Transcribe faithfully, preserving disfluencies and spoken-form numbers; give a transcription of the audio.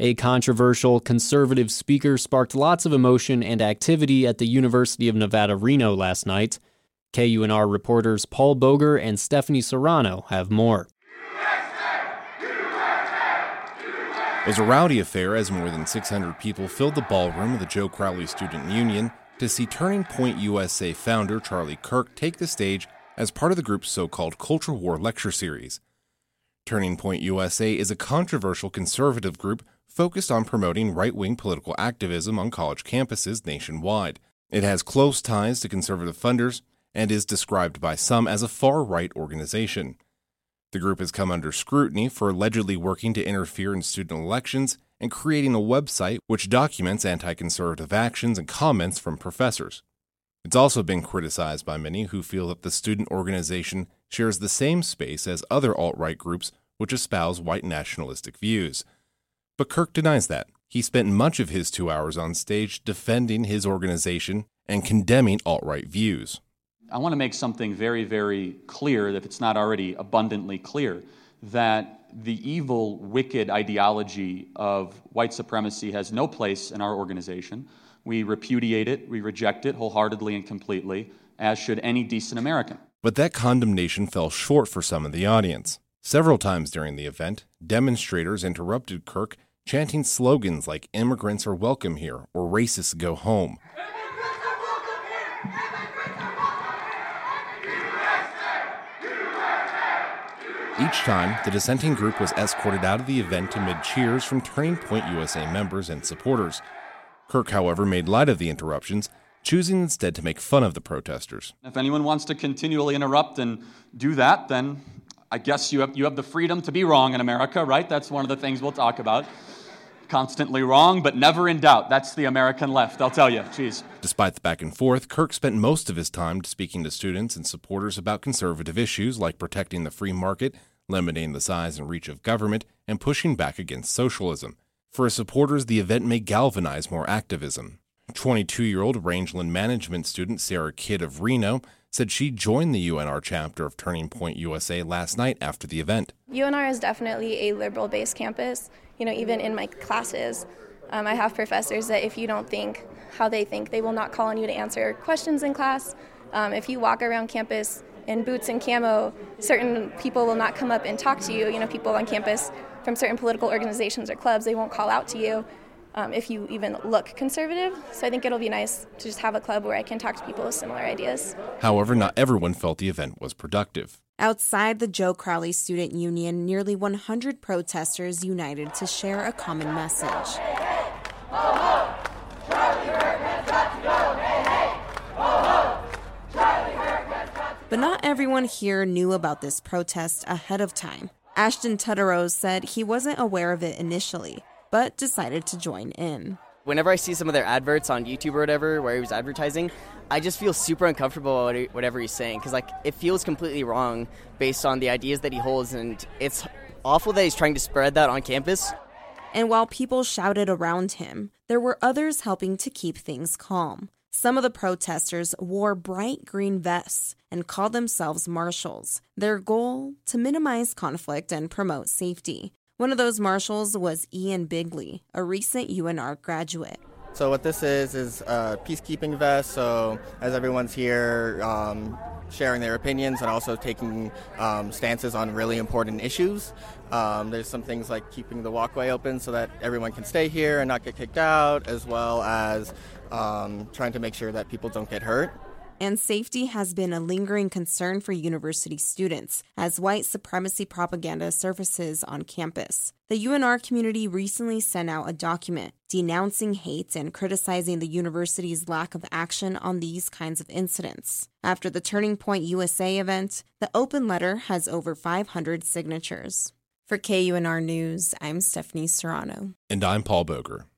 A controversial conservative speaker sparked lots of emotion and activity at the University of Nevada, Reno last night. K U N R reporters Paul Boger and Stephanie Serrano have more. It was a rowdy affair as more than six hundred people filled the ballroom of the Joe Crowley Student Union to see Turning Point U S A founder Charlie Kirk take the stage as part of the group's so-called Culture War lecture series. Turning Point U S A is a controversial conservative group focused on promoting right-wing political activism on college campuses nationwide. It has close ties to conservative funders and is described by some as a far-right organization. The group has come under scrutiny for allegedly working to interfere in student elections and creating a website which documents anti-conservative actions and comments from professors. It's also been criticized by many who feel that the student organization shares the same space as other alt-right groups which espouse white nationalistic views. But Kirk denies that. He spent much of his two hours on stage defending his organization and condemning alt-right views. I want to make something very, very clear, if it's not already abundantly clear, that the evil, wicked ideology of white supremacy has no place in our organization. We repudiate it, we reject it wholeheartedly and completely, as should any decent American. But that condemnation fell short for some of the audience. Several times during the event, demonstrators interrupted Kirk, chanting slogans like "Immigrants are welcome here" or "Racists go home." Each time, the dissenting group was escorted out of the event amid cheers from Turning Point U S A members and supporters. Kirk, however, made light of the interruptions, choosing instead to make fun of the protesters. If anyone wants to continually interrupt and do that, then I guess you have, you have the freedom to be wrong in America, right? That's one of the things we'll talk about. Constantly wrong, but never in doubt. That's the American left, I'll tell you. Jeez. Despite the back and forth, Kirk spent most of his time speaking to students and supporters about conservative issues like protecting the free market, limiting the size and reach of government, and pushing back against socialism. For his supporters, the event may galvanize more activism. twenty-two-year-old Rangeland management student Sarah Kidd of Reno said she joined the U N R chapter of Turning Point U S A last night after the event. U N R is definitely a liberal-based campus. You know, even in my classes, um, I have professors that if you don't think how they think, they will not call on you to answer questions in class. Um, if you walk around campus in boots and camo, certain people will not come up and talk to you. You know, people on campus from certain political organizations or clubs, they won't call out to you um, if you even look conservative. So I think it'll be nice to just have a club where I can talk to people with similar ideas. However, not everyone felt the event was productive. Outside the Joe Crowley Student Union, nearly one hundred protesters united to share a common message. But not everyone here knew about this protest ahead of time. Ashton Tutterow said he wasn't aware of it initially, but decided to join in. Whenever I see some of their adverts on YouTube or whatever, where he was advertising, I just feel super uncomfortable with whatever he's saying, because like it feels completely wrong based on the ideas that he holds, and it's awful that he's trying to spread that on campus. And while people shouted around him, there were others helping to keep things calm. Some of the protesters wore bright green vests and called themselves marshals. Their goal, to minimize conflict and promote safety. One of those marshals was Ian Bigley, a recent U N R graduate. So what this is is a peacekeeping vest, so as everyone's here um, sharing their opinions and also taking um, stances on really important issues. Um, there's some things like keeping the walkway open so that everyone can stay here and not get kicked out, as well as um, trying to make sure that people don't get hurt. And safety has been a lingering concern for university students as white supremacy propaganda surfaces on campus. The U N R community recently sent out a document denouncing hate and criticizing the university's lack of action on these kinds of incidents. After the Turning Point U S A event, the open letter has over five hundred signatures. For K U N R News, I'm Stephanie Serrano. And I'm Paul Boger.